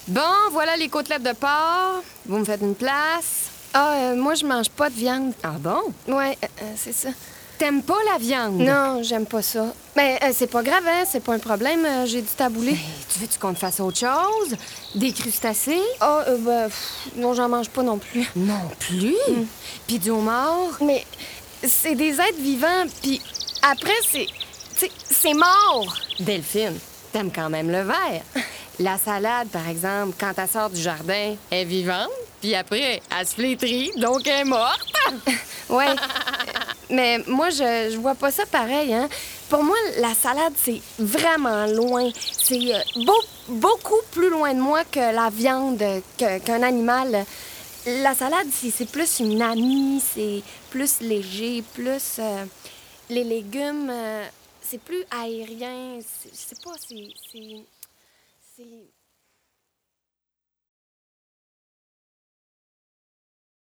Bon, voilà les côtelettes de porc. Vous me faites une place. Moi, je mange pas de viande. Ah bon? Ouais, c'est ça. T'aimes pas la viande? Non, j'aime pas ça. Mais c'est pas grave, hein? C'est pas un problème. J'ai du taboulé. Tu veux-tu qu'on te fasse autre chose? Des crustacés? Non, j'en mange pas non plus. Non plus? Puis du homard? Mais c'est des êtres vivants, puis après, c'est mort. Delphine, t'aimes quand même le vert. La salade, par exemple, quand elle sort du jardin, elle est vivante, puis après, elle se flétrit, donc elle est morte. Ouais. Mais moi, je vois pas ça pareil, hein. Pour moi, la salade, c'est vraiment loin. C'est beaucoup plus loin de moi que la viande, qu'un animal. La salade, c'est plus une amie, c'est plus léger, plus... les légumes, c'est plus aérien. Je sais pas, c'est...